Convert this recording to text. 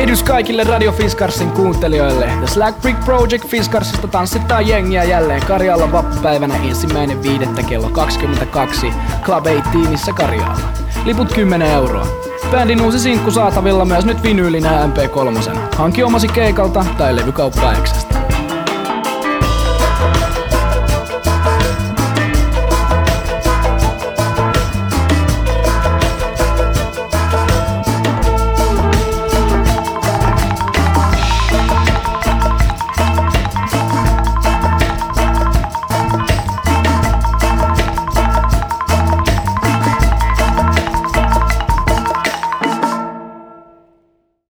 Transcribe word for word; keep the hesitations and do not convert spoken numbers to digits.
Tervehdys kaikille Radio Fiskarsin kuuntelijoille. The Slack Brick Project Fiskarsista tanssittaa jengiä jälleen Karjaalla vappupäivänä ensimmäinen viidettä kello kaksikymmentäkaksi Club kahdeksantoista Karjaalla. Liput kymmenen euroa. Bändin uusi sinkku saatavilla myös nyt vinyylinä M P kolme. Hanki omasi keikalta tai levykauppa X:stä.